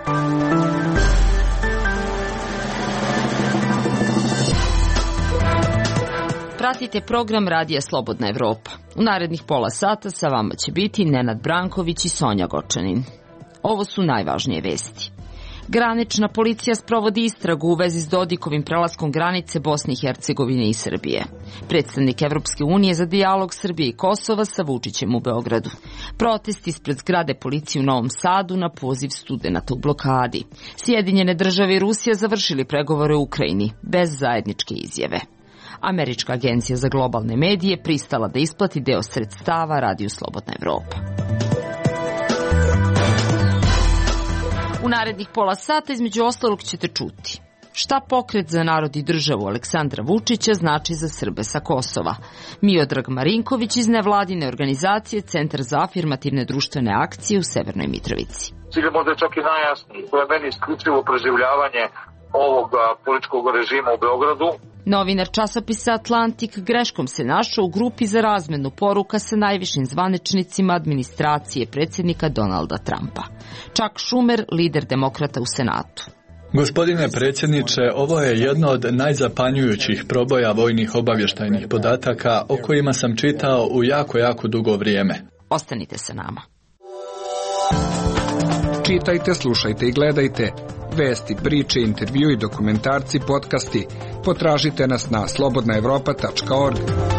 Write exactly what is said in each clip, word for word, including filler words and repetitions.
Pratite program Radija Slobodna Evropa. U narednih pola sata sa vama će biti Nenad Branković i Sonja Gočanin. Ovo su najvažnije vesti. Granična policija sprovodi istragu u vezi s Dodikovim prelaskom granice Bosne i Hercegovine i Srbije. Predstavnik Evropske unije za dijalog Srbije i Kosova sa Vučićem u Beogradu. Protest ispred zgrade policije u Novom Sadu na poziv studenata u blokadi. Sjedinjene države i Rusija završili pregovore u Ukrajini bez zajedničke izjave. Američka agencija za globalne medije pristala da isplati deo sredstava Radiju Slobodna Evropa. U narednih pola sata između ostalog ćete čuti šta pokret za narod i državu Aleksandra Vučića znači za Srbe sa Kosova. Miodrag Marinković iz nevladine organizacije Centar za afirmativne društvene akcije u Severnoj Mitrovici. Cilj je možda čak i najjasniji, to je meni isključivo preživljavanje ovog političkog režima u Beogradu. Novinar časopisa Atlantik greškom se našao u grupi za razmenu poruka sa najvišim zvaničnicima administracije predsjednika Donalda Trumpa. Chuck Schumer, lider demokrata u Senatu. Gospodine predsjedniče, ovo je jedno od najzapanjujućih proboja vojnih obavještajnih podataka o kojima sam čitao u jako, jako dugo vrijeme. Ostanite sa nama. Čitajte, slušajte i gledajte. Vesti, priče, intervju i dokumentarci, podcasti. Potražite nas na slobodna evropa tačka org.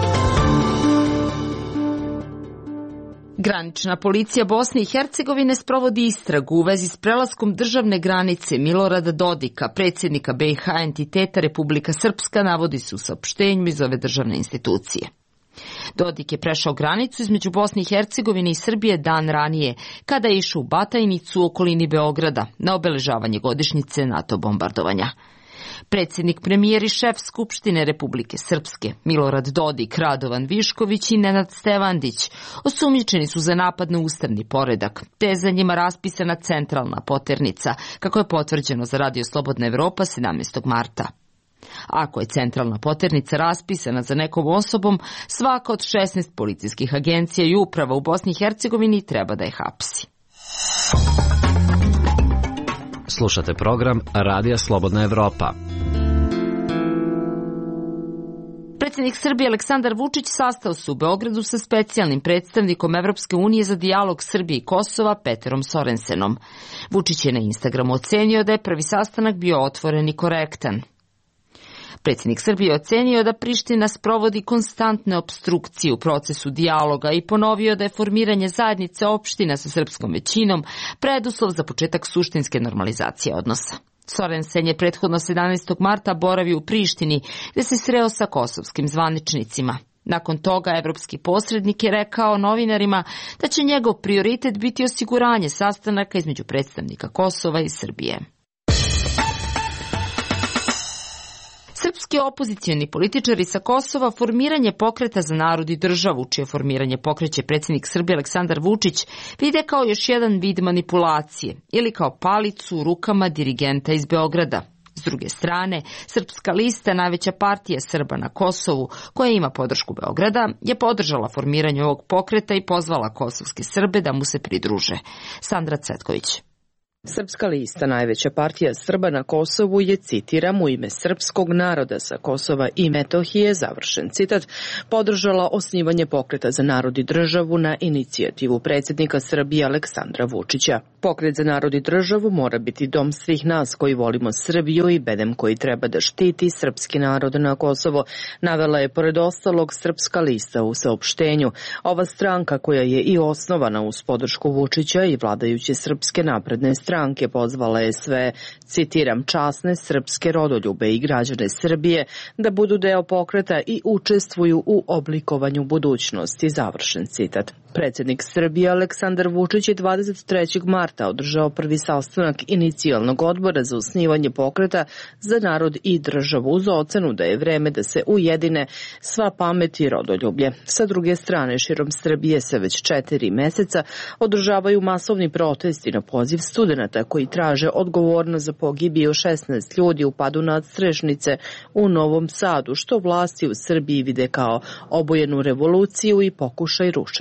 Granična policija Bosne i Hercegovine sprovodi istragu u vezi s prelaskom državne granice Milorada Dodika, predsjednika B i H entiteta Republika Srpska, navodi se u saopštenju iz ove državne institucije. Dodik je prešao granicu između Bosne i Hercegovine i Srbije dan ranije, kada je išao u Batajnicu u okolini Beograda na obeležavanje godišnjice NATO bombardovanja. Predsjednik, premijer i šef Skupštine Republike Srpske, Milorad Dodik, Radovan Višković i Nenad Stevandić, osumnjičeni su za napad na ustavni poredak, te je za njima raspisana centralna poternica, kako je potvrđeno za Radio Slobodna Evropa sedamnaestog marta. Ako je centralna poternica raspisana za nekom osobom, svaka od šesnaest policijskih agencija i uprava u Bosni i Hercegovini treba da je hapsi. Slušate program Radija Slobodna Evropa. Predsjednik Srbije Aleksandar Vučić sastao se u Beogradu sa specijalnim predstavnikom Evropske unije za dijalog Srbije i Kosova Peterom Sorensenom. Vučić je na Instagramu ocenio da je prvi sastanak bio otvoren i korektan. Predsjednik Srbije ocenio da Priština sprovodi konstantne opstrukcije u procesu dijaloga i ponovio da je formiranje zajednice opština sa srpskom većinom preduslov za početak suštinske normalizacije odnosa. Sorensen je prethodno sedamnaestog marta boravio u Prištini, gde se sreo sa kosovskim zvaničnicima. Nakon toga evropski posrednik je rekao novinarima da će njegov prioritet biti osiguranje sastanaka između predstavnika Kosova i Srbije. Srpski opozicioni političari sa Kosova formiranje pokreta za narod i državu, čije formiranje pokreće predsjednik Srbije Aleksandar Vučić, vide kao još jedan vid manipulacije ili kao palicu u rukama dirigenta iz Beograda. S druge strane, Srpska lista, najveća partija Srba na Kosovu, koja ima podršku Beograda, je podržala formiranje ovog pokreta i pozvala kosovske Srbe da mu se pridruže. Sandra Cvetković. Srpska lista, najveća partija Srba na Kosovu, je, citiram, u ime srpskog naroda sa Kosova i Metohije, završen citat, podržala osnivanje pokreta za narod i državu na inicijativu predsjednika Srbije Aleksandra Vučića. Pokret za narod i državu mora biti dom svih nas koji volimo Srbiju i bedem koji treba da štiti srpski narod na Kosovo, navela je pored ostalog Srpska lista u saopštenju. Ova stranka, koja je i osnovana uz podršku Vučića i vladajuće Srpske napredne stranke, stranke pozvala je sve, citiram, časne srpske rodoljube i građane Srbije da budu deo pokreta i učestvuju u oblikovanju budućnosti, završen citat. Predsjednik Srbije Aleksandar Vučić je dvadeset trećeg marta održao prvi sastanak inicijalnog odbora za osnivanje pokreta za narod i državu uz ocenu da je vreme da se ujedine sva pamet i rodoljublje. Sa druge strane, širom Srbije se već četiri meseca održavaju masovni protesti na poziv studenata koji traže odgovornost za pogibiju šesnaest ljudi u padu nadstrešnice u Novom Sadu, što vlasti u Srbiji vide kao obojenu revoluciju i pokušaj rušenja države.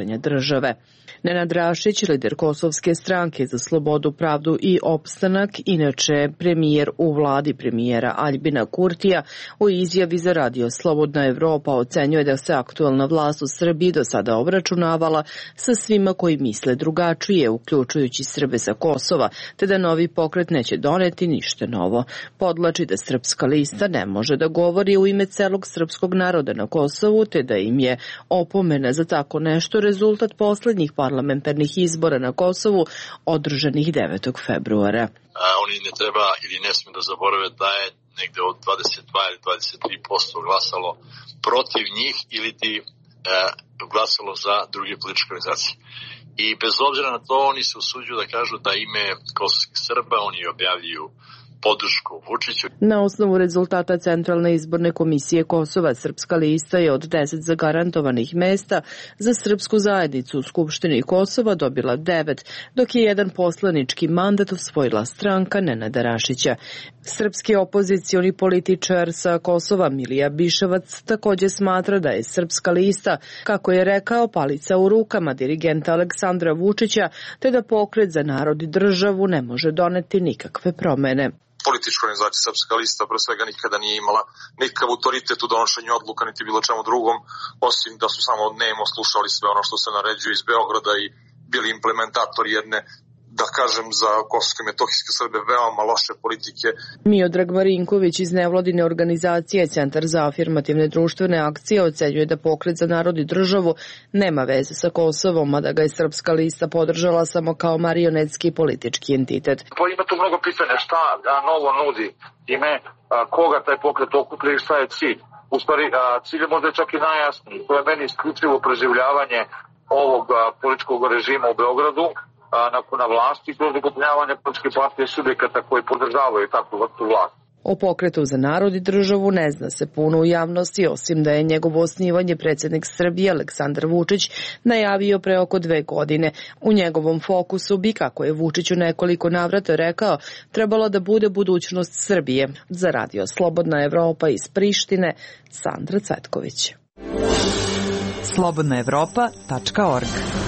države. Nenad Rašić, lider Kosovske stranke za slobodu, pravdu i opstanak, inače premijer u vladi premijera Aljbina Kurtija, u izjavi za radio Slobodna Evropa ocenjuje da se aktualna vlast u Srbiji do sada obračunavala sa svima koji misle drugačije, uključujući Srbe sa Kosova, te da novi pokret neće doneti ništa novo. Podlači da Srpska lista ne može da govori u ime celog srpskog naroda na Kosovu, te da im je opomena za tako nešto rezultat poslednjih parlamentarnih izbora na Kosovu održanih devetog februara. A, oni ne treba ili ne smiju da zaborave da je negde od dvadeset dva ili dvadeset tri posto glasalo protiv njih ili ti e, glasalo za druge političke organizacije. I bez obzira na to oni se usuđuju da kažu da ime kosovskih Srba oni objavljuju podršku Vučiću. Na osnovu rezultata Centralne izborne komisije Kosova, Srpska lista je od deset zagarantovanih mesta za srpsku zajednicu u Skupštini Kosova dobila devet, dok je jedan poslanički mandat osvojila stranka Nenada Rašića. Srpski opozicioni političar sa Kosova Milija Biševac takođe smatra da je Srpska lista, kako je rekao, palica u rukama dirigenta Aleksandra Vučića, te da pokret za narod i državu ne može doneti nikakve promene. Politička organizacija Srpska lista pre svega nikada nije imala nikakav autoritet u donošenju odluka niti bilo čemu drugom, osim da su samo nemo slušali sve ono što se naređuje iz Beograda i bili implementatori jedne, da kažem, za kosovske i metohijske Srbe veoma loše politike. Miodrag Marinković iz nevladine organizacije Centar za afirmativne društvene akcije ocenjuje da pokret za narod i državu nema veze sa Kosovom, a da ga je Srpska lista podržala samo kao marionetski politički entitet. Pa ima tu mnogo pitanja šta novo nudi ime, koga taj pokret okuplja i šta je cilj. U stvari, cilj je možda čak i najjasniji. To je meni isključivo preživljavanje ovog političkog režima u Beogradu nakon na vlasti kroz okupljavanje političke partije subjekata koji podržavaju takvu vrstu vlasti. O pokretu za narod i državu ne zna se puno u javnosti, osim da je njegovo osnivanje predsjednik Srbije Aleksandar Vučić najavio pre oko dve godine. U njegovom fokusu bi, kako je Vučić u nekoliko navrata rekao, trebalo da bude budućnost Srbije. Za radio Slobodna Evropa iz Prištine, Sandra Cvetković. slobodna evropa tačka org.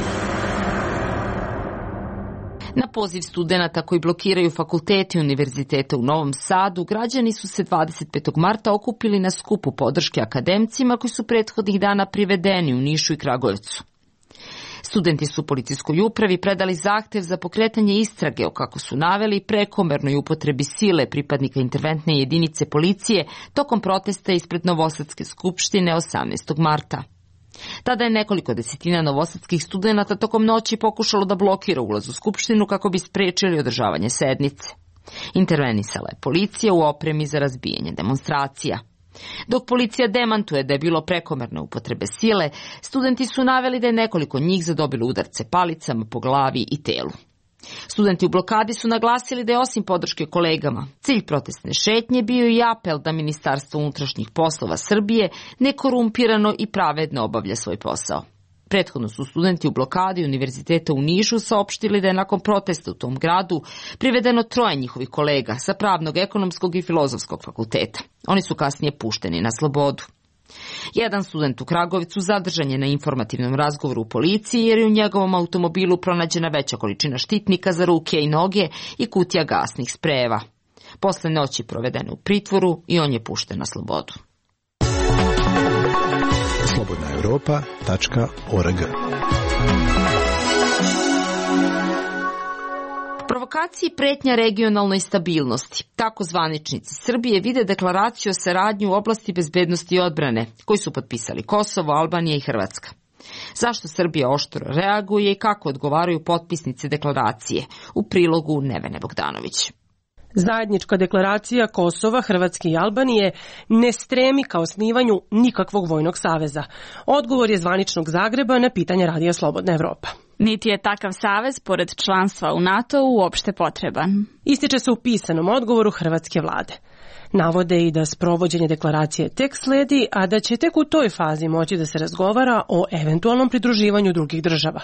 Na poziv studenata koji blokiraju fakultete i univerzitete u Novom Sadu, građani su se dvadeset petog marta okupili na skupu podrške akademcima koji su prethodnih dana privedeni u Nišu i Kragujevcu. Studenti su policijskoj upravi predali zahtev za pokretanje istrage o, kako su naveli, prekomernoj upotrebi sile pripadnika interventne jedinice policije tokom protesta ispred Novosadske skupštine osamnaestog marta. Tada je nekoliko desetina novosadskih studenata tokom noći pokušalo da blokira ulaz u skupštinu kako bi sprečili održavanje sednice. Intervenisala je policija u opremi za razbijanje demonstracija. Dok policija demantuje da je bilo prekomerne upotrebe sile, studenti su naveli da je nekoliko njih zadobilo udarce palicama po glavi i telu. Studenti u blokadi su naglasili da je osim podrške kolegama, cilj protestne šetnje bio i apel da Ministarstvo unutrašnjih poslova Srbije nekorumpirano i pravedno obavlja svoj posao. Prethodno su studenti u blokadi Univerziteta u Nišu saopštili da je nakon protesta u tom gradu privedeno troje njihovih kolega sa pravnog, ekonomskog i filozofskog fakulteta. Oni su kasnije pušteni na slobodu. Jedan student u Kragujevcu zadržan je na informativnom razgovoru u policiji jer je u njegovom automobilu pronađena veća količina štitnika za ruke i noge i kutija gasnih sprejeva. Posle noći provedene u pritvoru i on je pušten na slobodu. slobodna evropa tačka org. Provokaciji pretnja regionalnoj stabilnosti. Tako zvaničnici Srbije vide deklaraciju o saradnji u oblasti bezbednosti i odbrane, koji su potpisali Kosovo, Albanija i Hrvatska. Zašto Srbija oštro reaguje i kako odgovaraju potpisnice deklaracije? U prilogu Nevene Bogdanović. Zajednička deklaracija Kosova, Hrvatske i Albanije ne stremi ka osnivanju nikakvog vojnog saveza. Odgovor je zvaničnog Zagreba na pitanje Radija Slobodna Evropa. Niti je takav savez, pored članstva u NATO, uopšte potreban. Ističe se u pisanom odgovoru hrvatske vlade. Navode i da sprovođenje deklaracije tek sledi, a da će tek u toj fazi moći da se razgovara o eventualnom pridruživanju drugih država.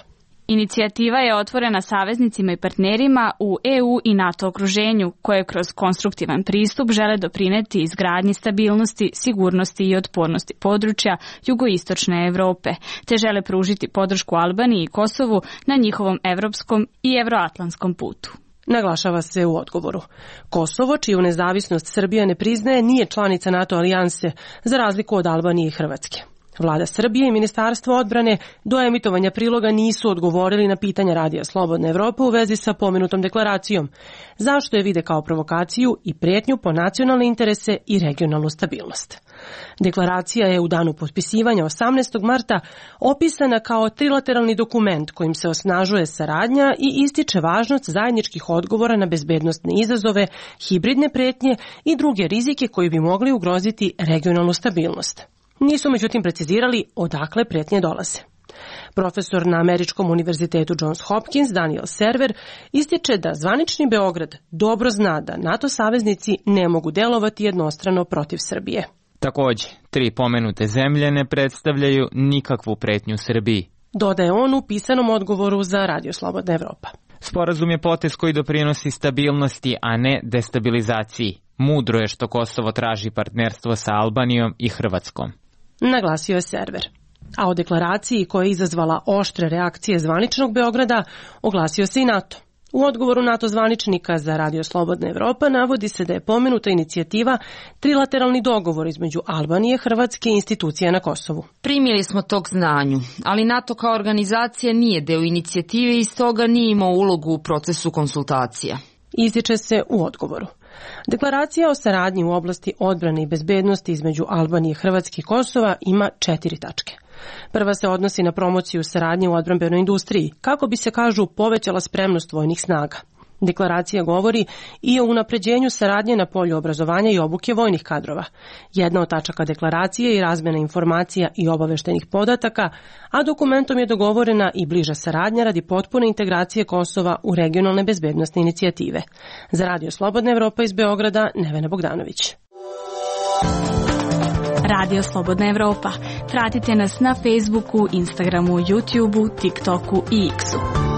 Inicijativa je otvorena saveznicima i partnerima u E U i NATO okruženju, koje kroz konstruktivan pristup žele doprineti izgradnji stabilnosti, sigurnosti i otpornosti područja jugoistočne Evrope, te žele pružiti podršku Albaniji i Kosovu na njihovom evropskom i evroatlantskom putu. Naglašava se u odgovoru. Kosovo, čiju nezavisnost Srbija ne priznaje, nije članica NATO alijanse, za razliku od Albanije i Hrvatske. Vlada Srbije i Ministarstvo odbrane do emitovanja priloga nisu odgovorili na pitanja Radija Slobodna Evropa u vezi sa pomenutom deklaracijom, zašto je vide kao provokaciju i prijetnju po nacionalne interese i regionalnu stabilnost. Deklaracija je u danu potpisivanja osamnaestog marta opisana kao trilateralni dokument kojim se osnažuje saradnja i ističe važnost zajedničkih odgovora na bezbednosne izazove, hibridne prijetnje i druge rizike koji bi mogli ugroziti regionalnu stabilnost. Nisu međutim precizirali odakle prijetnje dolaze. Profesor na Američkom univerzitetu Johns Hopkins Daniel Server ističe da zvanični Beograd dobro zna da NATO saveznici ne mogu delovati jednostrano protiv Srbije. Takođe, tri pomenute zemlje ne predstavljaju nikakvu pretnju Srbiji, dodaje on u pisanom odgovoru za Radio Slobodna Evropa. Sporazum je potez koji doprinosi stabilnosti, a ne destabilizaciji. Mudro je što Kosovo traži partnerstvo sa Albanijom i Hrvatskom, naglasio je Server. A o deklaraciji koja je izazvala oštre reakcije zvaničnog Beograda oglasio se i NATO. U odgovoru NATO zvaničnika za Radio Slobodna Evropa navodi se da je pomenuta inicijativa trilateralni dogovor između Albanije, Hrvatske i institucija na Kosovu. Primili smo tog znanju, ali NATO kao organizacija nije deo inicijative i stoga nije imao ulogu u procesu konsultacija. Ističe se u odgovoru. Deklaracija o saradnji u oblasti odbrane i bezbednosti između Albanije, Hrvatske i Kosova ima četiri tačke. Prva se odnosi na promociju saradnje u odbrambenoj industriji, kako bi se, kažu, povećala spremnost vojnih snaga. Deklaracija govori i o unapređenju saradnje na polju obrazovanja i obuke vojnih kadrova. Jedna od tačaka deklaracije je i razmjena informacija i obaveštenih podataka, a dokumentom je dogovorena i bliža saradnja radi potpune integracije Kosova u regionalne bezbednosne inicijative. Za Radio Slobodna Evropa iz Beograda, Nevena Bogdanović. Radio Slobodna Evropa. Pratite nas na Facebooku, Instagramu, YouTubeu, TikToku i X-u.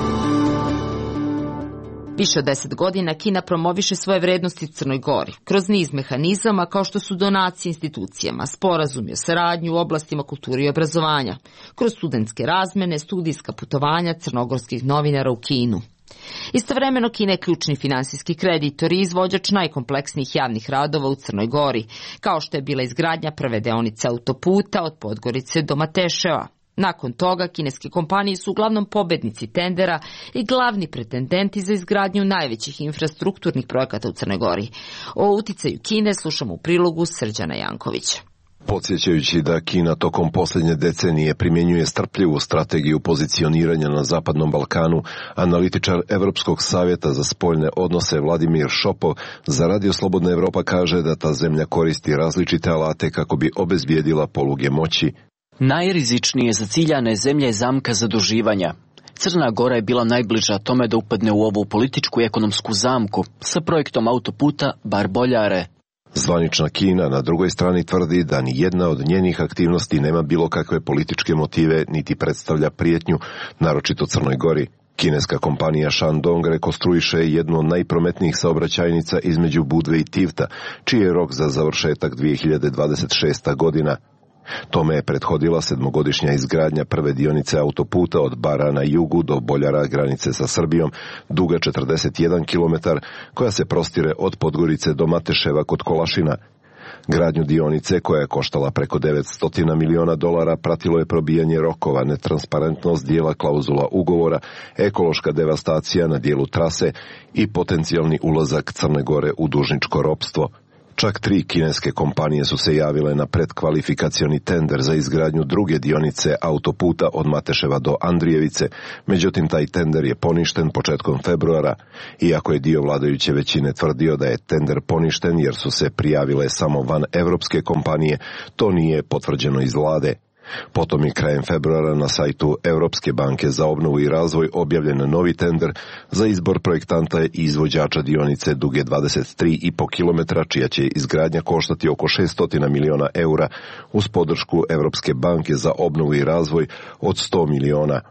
Više od deset godina Kina promoviše svoje vrednosti u Crnoj Gori, kroz niz mehanizama kao što su donacije institucijama, sporazumi o saradnji u oblastima kulture i obrazovanja, kroz studentske razmene, studijska putovanja crnogorskih novinara u Kinu. Istovremeno Kina je ključni finansijski kreditor i izvođač najkompleksnijih javnih radova u Crnoj Gori, kao što je bila izgradnja prve deonice autoputa od Podgorice do Mateševa. Nakon toga, kineske kompanije su uglavnom pobednici tendera i glavni pretendenti za izgradnju najvećih infrastrukturnih projekata u Crnoj Gori. O uticaju Kine slušamo u prilogu Srđana Jankovića. Podsjećajući da Kina tokom posljednje decenije primjenjuje strpljivu strategiju pozicioniranja na Zapadnom Balkanu, analitičar Evropskog savjeta za spoljne odnose Vladimir Šopov za Radio Slobodna Evropa kaže da ta zemlja koristi različite alate kako bi obezbijedila poluge moći. Najrizičnije za ciljane zemlje je zamka zaduživanja. Crna Gora je bila najbliža tome da upadne u ovu političku i ekonomsku zamku sa projektom autoputa Bar-Boljare. Zvanična Kina na drugoj strani tvrdi da ni jedna od njenih aktivnosti nema bilo kakve političke motive niti predstavlja prijetnju, naročito Crnoj Gori. Kineska kompanija Shandong rekonstruiše jednu od najprometnijih saobraćajnica između Budve i Tivta, čiji je rok za završetak dvije hiljade dvadeset šesta godina. Tome je prethodila sedmogodišnja izgradnja prve dionice autoputa od Bara na jugu do Boljara, granice sa Srbijom, duga četrdeset jedan kilometar, koja se prostire od Podgorice do Mateševa kod Kolašina. Gradnju dionice, koja je koštala preko devetsto miliona dolara, pratilo je probijanje rokova, netransparentnost dijela klauzula ugovora, ekološka devastacija na dijelu trase i potencijalni ulazak Crne Gore u dužničko ropstvo. Čak tri kineske kompanije su se javile na predkvalifikacioni tender za izgradnju druge dionice autoputa od Mateševa do Andrijevice, međutim taj tender je poništen početkom februara, iako je dio vladajuće većine tvrdio da je tender poništen jer su se prijavile samo van evropske kompanije, to nije potvrđeno iz vlade. Potom je krajem februara na sajtu Europske banke za obnovu i razvoj objavljen novi tender za izbor projektanta i izvođača dionice duge dvadeset tri i po kilometra, čija će izgradnja koštati oko šesto miliona eura uz podršku Europske banke za obnovu i razvoj od sto miliona.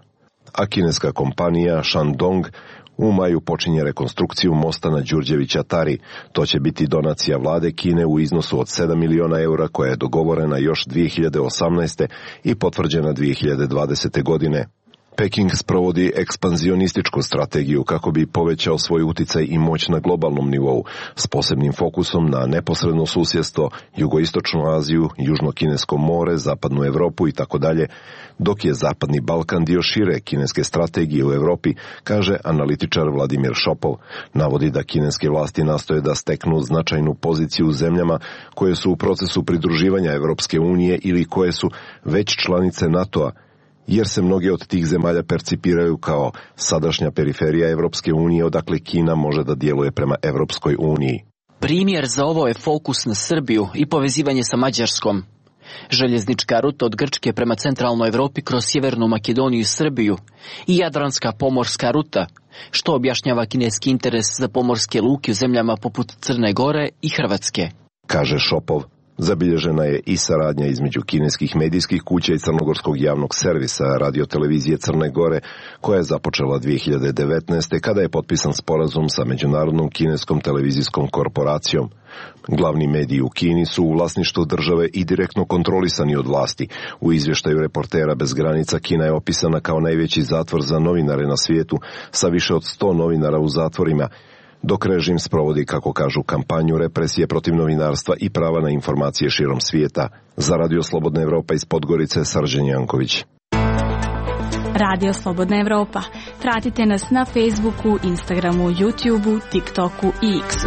a kineska kompanija Shandong u maju počinje rekonstrukciju mosta na Đurđevića Tari. To će biti donacija vlade Kine u iznosu od sedam miliona eura koja je dogovorena još dvije hiljade osamnaeste. i potvrđena dvije hiljade dvadesete. godine. Peking sprovodi ekspanzionističku strategiju kako bi povećao svoj uticaj i moć na globalnom nivou, s posebnim fokusom na neposredno susjedstvo, jugoistočnu Aziju, južno-kinesko more, zapadnu Europu i tako dalje, dok je zapadni Balkan dio šire kineske strategije u Europi, kaže analitičar Vladimir Šopov. Navodi da kineske vlasti nastoje da steknu značajnu poziciju u zemljama koje su u procesu pridruživanja Europske unije ili koje su već članice NATO-a, jer se mnoge od tih zemalja percipiraju kao sadašnja periferija Evropske unije odakle Kina može da djeluje prema Evropskoj uniji. Primjer za ovo je fokus na Srbiju i povezivanje sa Mađarskom. Željeznička ruta od Grčke prema centralnoj Evropi kroz Sjevernu Makedoniju i Srbiju i Jadranska pomorska ruta, što objašnjava kineski interes za pomorske luke u zemljama poput Crne Gore i Hrvatske. Kaže Šopov. Zabilježena je i saradnja između kineskih medijskih kuća i crnogorskog javnog servisa radiotelevizije Crne Gore, koja je započela dvije hiljade devetnaeste. kada je potpisan sporazum sa Međunarodnom kineskom televizijskom korporacijom. Glavni mediji u Kini su u vlasništvu države i direktno kontrolisani od vlasti. U izvještaju Reportera bez granica Kina je opisana kao najveći zatvor za novinare na svijetu, sa više od sto novinara u zatvorima, dok režim sprovodi, kako kažu, kampanju represije protiv novinarstva i prava na informacije širom svijeta. Za Radio Slobodna Evropa iz Podgorice, Srđan Janković. Radio Slobodna Evropa. Pratite nas na Facebooku, Instagramu, YouTubeu, TikToku i X-u.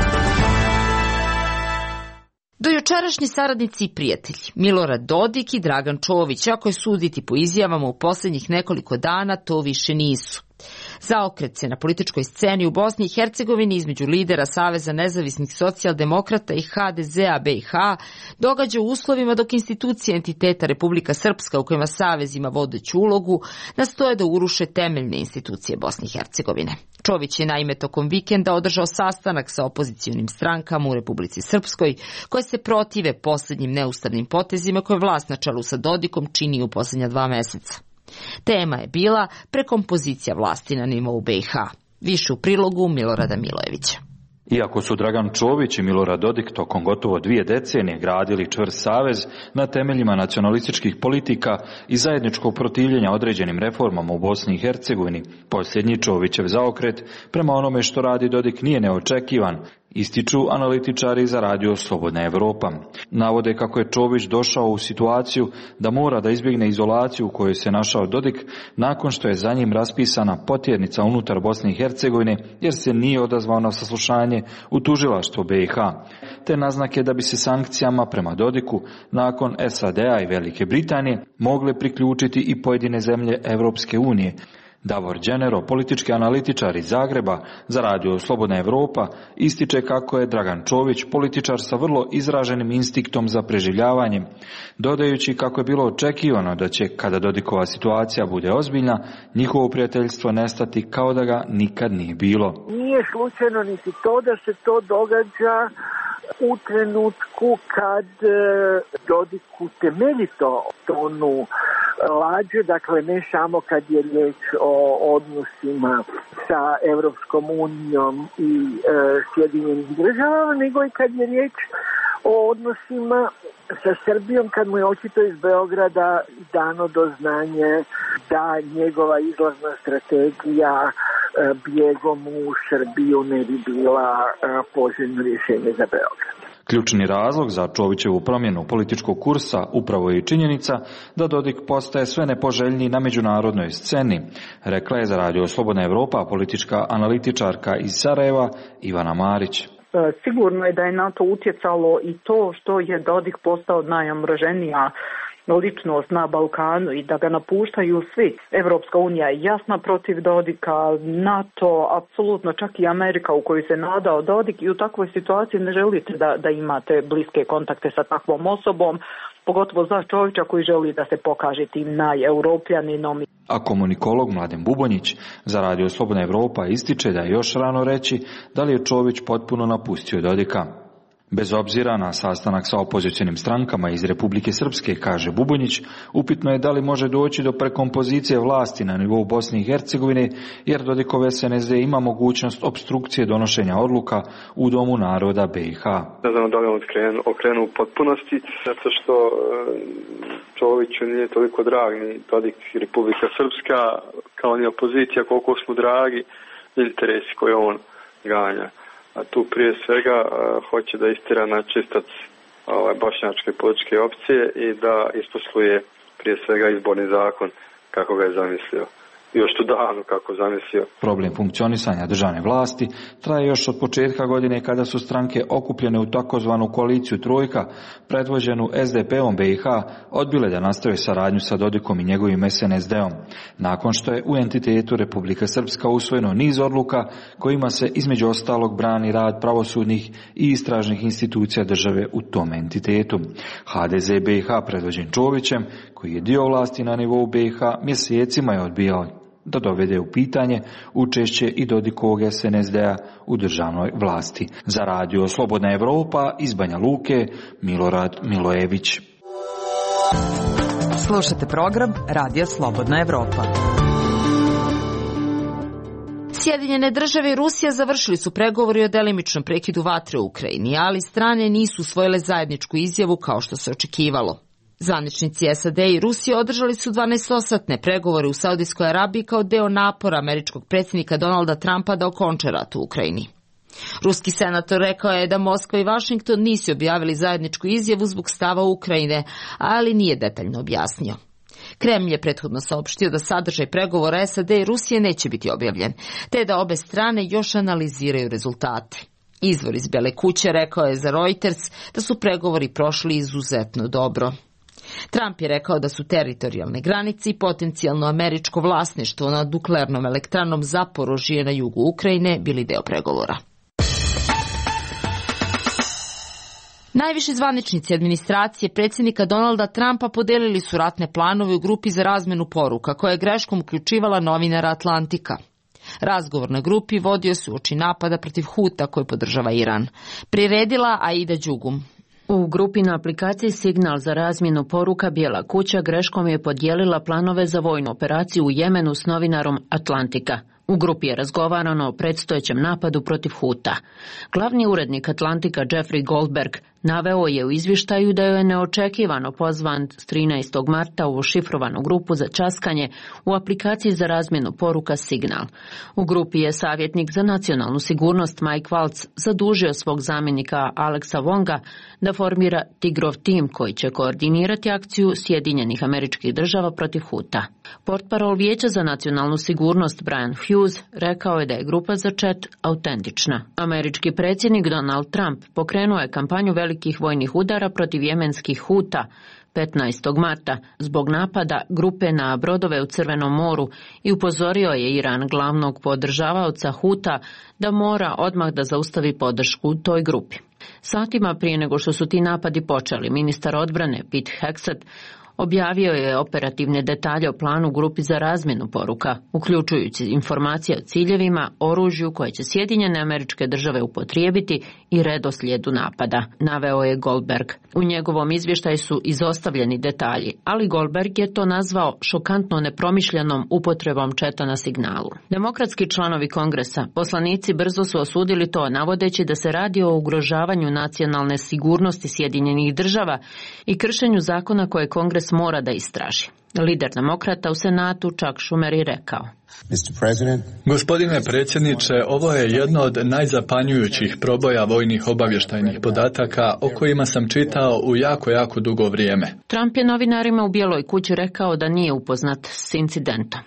Dojučerašnji saradnici i prijatelji Milorad Dodik i Dragan Čović, ako je suditi po izjavama u posljednjih nekoliko dana, to više nisu. Zaokret se na političkoj sceni u Bosni i Hercegovini između lidera Saveza nezavisnih socijaldemokrata i ha de zea be i ha događa u uslovima dok institucije entiteta Republika Srpska, u kojima Savez ima vodeću ulogu, nastoje da uruše temeljne institucije Bosne i Hercegovine. Čović je naime tokom vikenda održao sastanak sa opozicionim strankama u Republici Srpskoj, koje se protive posljednjim neustavnim potezima koje vlast na čelu sa Dodikom čini u posljednja dva meseca. Tema je bila prekompozicija vlasti na nivou be i ha. Više u prilogu Milorada Milojevića. Iako su Dragan Čović i Milorad Dodik tokom gotovo dvije decenije gradili čvrst savez na temeljima nacionalističkih politika i zajedničkog protivljenja određenim reformama u Bosni i Hercegovini, posljednji Čovićev zaokret prema onome što radi Dodik nije neočekivan, ističu analitičari za Radio Slobodna Evropa. Navode kako je Čović došao u situaciju da mora da izbjegne izolaciju u kojoj se našao Dodik nakon što je za njim raspisana potjernica unutar Bosne i Hercegovine jer se nije odazvao na saslušanje u tužilaštvo be i ha, te naznake da bi se sankcijama prema Dodiku nakon es a de a i Velike Britanije mogle priključiti i pojedine zemlje Evropske unije. Davor Đenero, politički analitičar iz Zagreba za Radio Slobodna Evropa, ističe kako je Dragan Čović političar sa vrlo izraženim instinktom za preživljavanje, dodajući kako je bilo očekivano da će, kada Dodikova situacija bude ozbiljna, njihovo prijateljstvo nestati kao da ga nikad nije bilo. Nije slučajno niti to da se to događa u trenutku kad Dodiku temeljito tonu lađe, dakle ne samo kad je riječ o odnosima sa Evropskom unijom i e, Sjedinjenim državama, nego i kad je riječ o odnosima sa Srbijom, kad mu je očito iz Beograda dano do znanje da njegova izlazna strategija e, bijegom u Srbiju ne bi bila e, poželjno rješenje za Beograd. Ključni razlog za Čovićevu promjenu političkog kursa upravo je činjenica da Dodik postaje sve nepoželjniji na međunarodnoj sceni, rekla je za Radio Slobodna Evropa politička analitičarka iz Sarajeva Ivana Marić. Sigurno je da je na to utjecalo i to što je Dodik postao najomraženija ličnost na Balkanu i da ga napuštaju svi. Evropska unija je jasna protiv Dodika, NATO, apsolutno čak i Amerika u koju se nadao Dodik, i u takvoj situaciji ne želite da, da imate bliske kontakte sa takvom osobom, pogotovo za Čovića koji želi da se pokaže tim najeuropljaninom. A komunikolog Mladen Bubonjić za Radio Slobodna Evropa ističe da je još rano reći da li je Čović potpuno napustio Dodika. Bez obzira na sastanak sa opozicionim strankama iz Republike Srpske, kaže Bubunjić, upitno je da li može doći do prekompozicije vlasti na nivou Bosne i Hercegovine, jer Dodikov S N S D ima mogućnost obstrukcije donošenja odluka u Domu naroda B i H. Ne znam da li on okrenu u potpunosti, zato što Čoviću nije toliko drag ni Dodik i Republika Srpska, kao ni opozicija, koliko smo dragi interesi koje on ganja. A tu prije svega uh, hoće da istira na čistac ovaj, bošnjačke političke opcije i da isposluje prije svega izborni zakon kako ga je zamislio. Još tu davno kako zamislio. Problem funkcionisanja državne vlasti traje još od početka godine kada su stranke okupljene u takozvanu koaliciju Trojka, predvođenu S D P-om B i H, odbile da nastave saradnju sa Dodikom i njegovim S N S D-om, nakon što je u entitetu Republika Srpska usvojeno niz odluka kojima se između ostalog brani rad pravosudnih i istražnih institucija države u tom entitetu. H D Z B i H predvođen Čovićem, koji je dio vlasti na nivou B i H, mjesecima je odbijao da dovede u pitanje učešće i Dodikovog S N S D-a u državnoj vlasti. Za radio Slobodna Evropa iz Banja Luke, Milorad Milojević. Slušate program Radija Slobodna Evropa. Sjedinjene države i Rusija završili su pregovori o delimičnom prekidu vatre u Ukrajini, ali strane nisu usvojile zajedničku izjavu kao što se očekivalo. Zvaničnici S A D i Rusije održali su dvanaestosatne pregovore u Saudijskoj Arabiji kao deo napora američkog predsjednika Donalda Trumpa da okonča rat u Ukrajini. Ruski senator rekao je da Moskva i Vašington nisu objavili zajedničku izjavu zbog stava Ukrajine, ali nije detaljno objasnio. Kremlj je prethodno saopštio da sadržaj pregovora S A D i Rusije neće biti objavljen, te da obe strane još analiziraju rezultate. Izvor iz Bele kuće rekao je za Reuters da su pregovori prošli izuzetno dobro. Trump je rekao da su teritorijalne granice i potencijalno američko vlasništvo nad nuklearnom elektranom Zaporožje na jugu Ukrajine bili deo pregovora. Najviši zvaničnici administracije predsjednika Donalda Trumpa podelili su ratne planove u grupi za razmenu poruka, koja je greškom uključivala novinara Atlantika. Razgovor na grupi vodio se uoči napada protiv Huta koji podržava Iran. Priredila Aida Đugum. U grupi na aplikaciji Signal za razmjenu poruka Bijela kuća greškom je podijelila planove za vojnu operaciju u Jemenu s novinarom Atlantika. U grupi je razgovarano o predstojećem napadu protiv Huta. Glavni urednik Atlantika Jeffrey Goldberg naveo je u izvještaju da je neočekivano pozvan trinaestog marta u šifrovanu grupu za časkanje u aplikaciji za razmjenu poruka Signal. U grupi je savjetnik za nacionalnu sigurnost Mike Waltz zadužio svog zamjenika Alexa Wonga da formira Tigrov tim koji će koordinirati akciju Sjedinjenih Američkih Država protiv Huta. Portparol Vijeća za nacionalnu sigurnost Brian Hughes rekao je da je grupa za chat autentična. Američki predsjednik Donald Trump pokrenuo je kampanju velikih vojnih udara protiv jemenskih Huta petnaestog marta zbog napada grupe na brodove u Crvenom moru i upozorio je Iran, glavnog podržavaoca Huta, da mora odmah da zaustavi podršku toj grupi. Satima prije nego što su ti napadi počeli, ministar odbrane Pete Hegseth objavio je operativne detalje o planu grupi za razmjenu poruka, uključujući informacije o ciljevima, oružju koje će Sjedinjene Američke Države upotrijebiti i redoslijedu napada, naveo je Goldberg. U njegovom izvještaju su izostavljeni detalji, ali Goldberg je to nazvao šokantno nepromišljenom upotrebom četa na signalu. Demokratski članovi Kongresa, poslanici brzo su osudili to, navodeći da se radi o ugrožavanju nacionalne sigurnosti Sjedinjenih Država i kršenju zakona koje Kongres mora da istraži. Lider demokrata u Senatu Chuck Schumer je rekao: Gospodine predsjedniče, ovo je jedno od najzapanjujućih proboja vojnih obavještajnih podataka o kojima sam čitao u jako, jako dugo vrijeme. Trump je novinarima u Bijeloj kući rekao da nije upoznat s incidentom.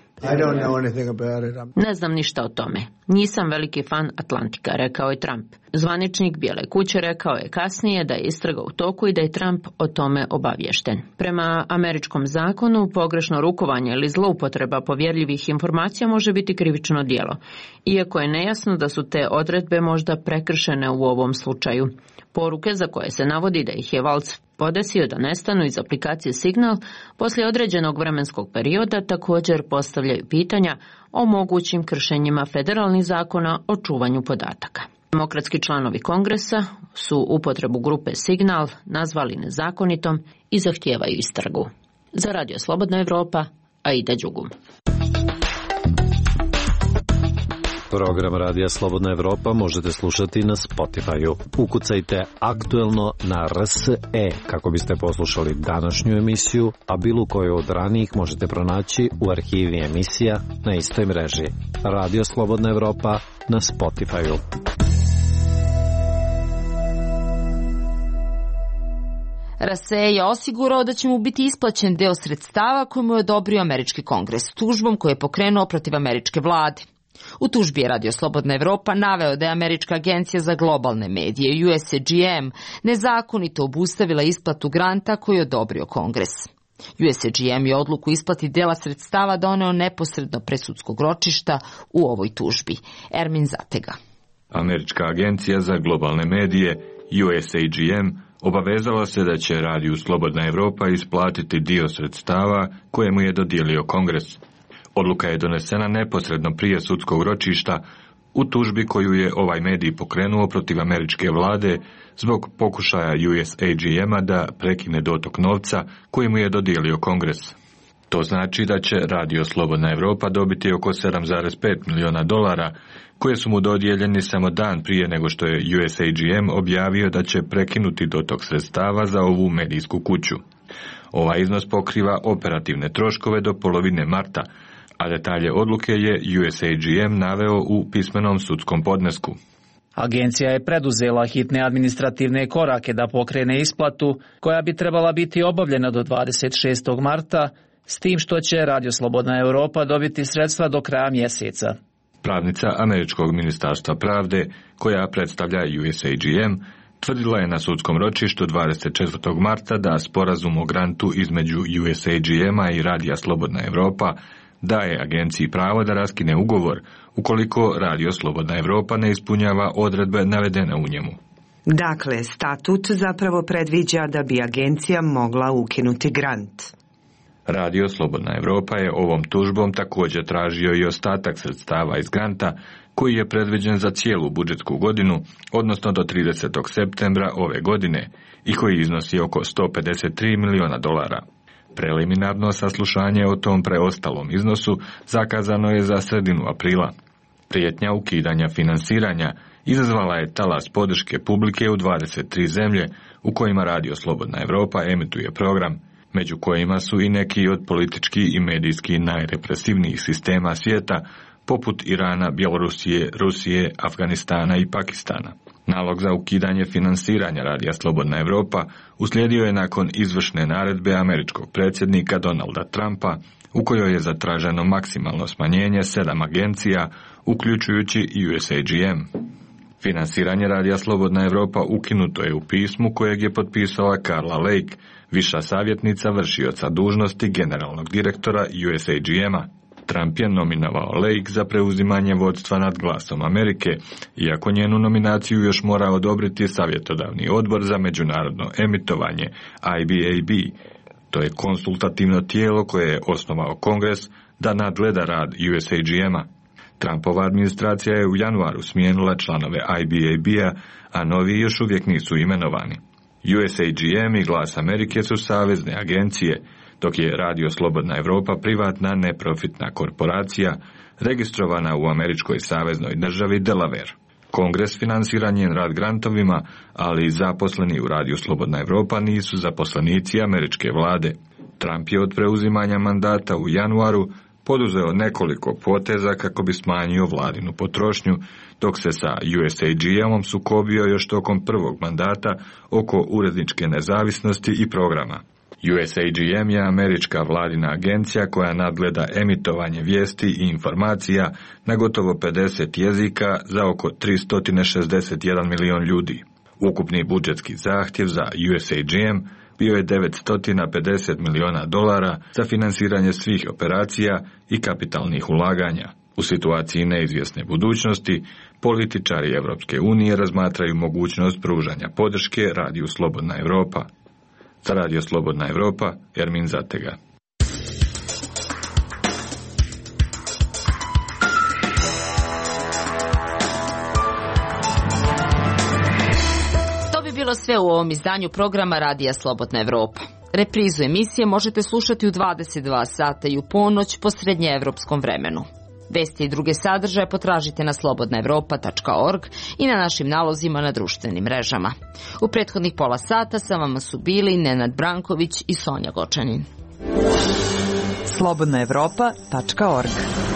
Ne znam ništa o tome. Nisam veliki fan Atlantika, rekao je Trump. Zvaničnik Bijele kuće rekao je kasnije da je istraga u toku i da je Trump o tome obaviješten. Prema američkom zakonu, pogrešno rukovanje ili zloupotreba povjerljivih informacija može biti krivično djelo, iako je nejasno da su te odredbe možda prekršene u ovom slučaju. Poruke za koje se navodi da ih je Waltz podesio da nestanu iz aplikacije Signal poslije određenog vremenskog perioda također postavljaju pitanja o mogućim kršenjima federalnih zakona o čuvanju podataka. Demokratski članovi kongresa su upotrebu grupe Signal nazvali nezakonitom i zahtijevaju istragu. Za Radio Slobodna Evropa, Aida Đugum. Program Radija Slobodna Evropa možete slušati na Spotify-u. Ukucajte aktuelno na R S E kako biste poslušali današnju emisiju, a bilo koju od ranijih možete pronaći u arhivi emisija na istoj mreži. Radio Slobodna Evropa na Spotify-u. R S E je osigurao da će mu biti isplaćen deo sredstava koje mu je odobrio Američki kongres tužbom koju je pokrenuo protiv američke vlade. U tužbi je Radio Slobodna Evropa naveo da je Američka agencija za globalne medije U S A G M nezakonito obustavila isplatu granta koju je odobrio kongres. U S A G M je odluku isplati dela sredstava doneo neposredno pred sudskog ročišta u ovoj tužbi. Ermin Zatega. Američka agencija za globalne medije U S A G M obavezala se da će Radiju Slobodna Evropa isplatiti dio sredstava koje mu je dodijelio kongres. Odluka je donesena neposredno prije sudskog ročišta u tužbi koju je ovaj medij pokrenuo protiv američke vlade zbog pokušaja U S A G M-a da prekine dotok novca koji mu je dodijelio kongres. To znači da će Radio Slobodna Evropa dobiti oko sedam zarez pet miliona dolara koje su mu dodijeljeni samo dan prije nego što je U S A G M objavio da će prekinuti dotok sredstava za ovu medijsku kuću. Ovaj iznos pokriva operativne troškove do polovine marta, a detalje odluke je U S A G M naveo u pismenom sudskom podnesku. Agencija je preduzela hitne administrativne korake da pokrene isplatu, koja bi trebala biti obavljena do dvadeset šestog marta, s tim što će Radio Slobodna Evropa dobiti sredstva do kraja mjeseca. Pravnica Američkog ministarstva pravde, koja predstavlja U S A G M, tvrdila je na sudskom ročištu dvadeset četvrtog marta da sporazum o grantu između U S A G M-a i Radija Slobodna Evropa daje agenciji pravo da raskine ugovor ukoliko Radio Slobodna Evropa ne ispunjava odredbe navedene u njemu. Dakle, statut zapravo predviđa da bi agencija mogla ukinuti grant. Radio Slobodna Evropa je ovom tužbom također tražio i ostatak sredstava iz granta koji je predviđen za cijelu budžetsku godinu, odnosno do tridesetog septembra ove godine i koji iznosi oko sto pedeset tri miliona dolara. Preliminarno saslušanje o tom preostalom iznosu zakazano je za sredinu aprila. Prijetnja ukidanja finansiranja izazvala je talas podrške publike u dvadeset tri zemlje u kojima Radio Slobodna Evropa emituje program, među kojima su i neki od politički i medijski najrepresivnijih sistema svijeta, poput Irana, Bjelorusije, Rusije, Afganistana i Pakistana. Nalog za ukidanje finansiranja Radija Slobodna Evropa uslijedio je nakon izvršne naredbe američkog predsjednika Donalda Trumpa, u kojoj je zatraženo maksimalno smanjenje sedam agencija, uključujući i U S A G M. Finansiranje Radija Slobodna Evropa ukinuto je u pismu kojeg je potpisala Carla Lake, viša savjetnica vršioca dužnosti generalnog direktora U S A G M-a. Trump je nominovao Lake za preuzimanje vodstva nad Glasom Amerike, iako njenu nominaciju još mora odobriti savjetodavni odbor za međunarodno emitovanje I B A B. To je konsultativno tijelo koje je osnovao kongres da nadgleda rad U S A G M-a. Trumpova administracija je u januaru smijenila članove I B A B-a, a novi još uvijek nisu imenovani. U S A G M i Glas Amerike su savezne agencije, dok je Radio Slobodna Evropa privatna neprofitna korporacija registrovana u američkoj saveznoj državi Delaware. Kongres finansira njen rad grantovima, ali i zaposleni u Radiju Slobodna Evropa nisu zaposlenici američke vlade. Trump je od preuzimanja mandata u januaru poduzeo nekoliko poteza kako bi smanjio vladinu potrošnju, dok se sa U S A G M-om sukobio još tokom prvog mandata oko uredničke nezavisnosti i programa. U S A G M je američka vladina agencija koja nadgleda emitovanje vijesti i informacija na gotovo pedeset jezika za oko tristo šezdeset jedan milion ljudi. Ukupni budžetski zahtjev za U S A G M bio je devetsto pedeset miliona dolara za finansiranje svih operacija i kapitalnih ulaganja. U situaciji neizvjesne budućnosti, političari Evropske unije razmatraju mogućnost pružanja podrške Radiju Slobodna Evropa. Za Radio Slobodna Evropa, Ermin Zatega. bilo sve u ovom izdanju programa Radija Slobodna Evropa. Reprizu emisije možete slušati u dvadeset dva sata i u ponoć po srednjeevropskom vremenu. Vesti i druge sadržaje potražite na slobodna evropa tačka org i na našim nalozima na društvenim mrežama. U prethodnih pola sata sa vama su bili Nenad Branković i Sonja Gočanin. slobodna evropa tačka org